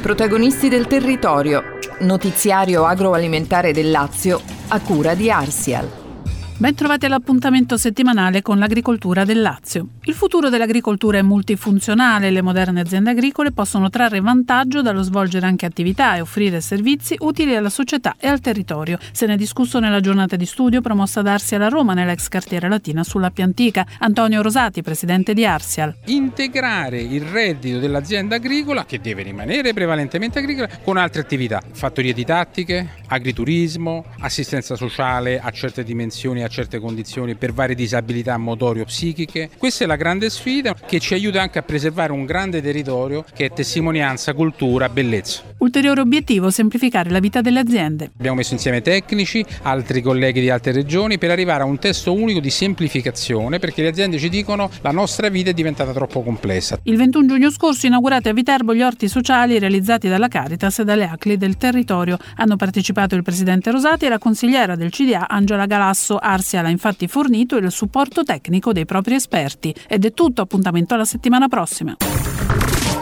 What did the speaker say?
Protagonisti del territorio. Notiziario agroalimentare del Lazio a cura di Arsial. Ben trovati all'appuntamento settimanale con l'agricoltura del Lazio. Il futuro dell'agricoltura è multifunzionale e le moderne aziende agricole possono trarre vantaggio dallo svolgere anche attività e offrire servizi utili alla società e al territorio. Se ne è discusso nella giornata di studio promossa da Arsial a Roma nell'ex cartiera latina sull'Appia Antica. Antonio Rosati, presidente di Arsial. Integrare il reddito dell'azienda agricola, che deve rimanere prevalentemente agricola, con altre attività, fattorie didattiche, agriturismo, assistenza sociale a certe dimensioni, a certe condizioni per varie disabilità motorio-psichiche. Questa è la grande sfida che ci aiuta anche a preservare un grande territorio che è testimonianza, cultura, bellezza. Ulteriore obiettivo: semplificare la vita delle aziende. Abbiamo messo insieme tecnici, altri colleghi di altre regioni per arrivare a un testo unico di semplificazione, perché le aziende ci dicono la nostra vita è diventata troppo complessa. Il 21 giugno scorso inaugurati a Viterbo gli orti sociali realizzati dalla Caritas e dalle ACLI del territorio. Hanno partecipato il presidente Rosati e la consigliera del CDA Angela Galasso. Arsial ha infatti fornito il supporto tecnico dei propri esperti. Ed è tutto, appuntamento alla settimana prossima.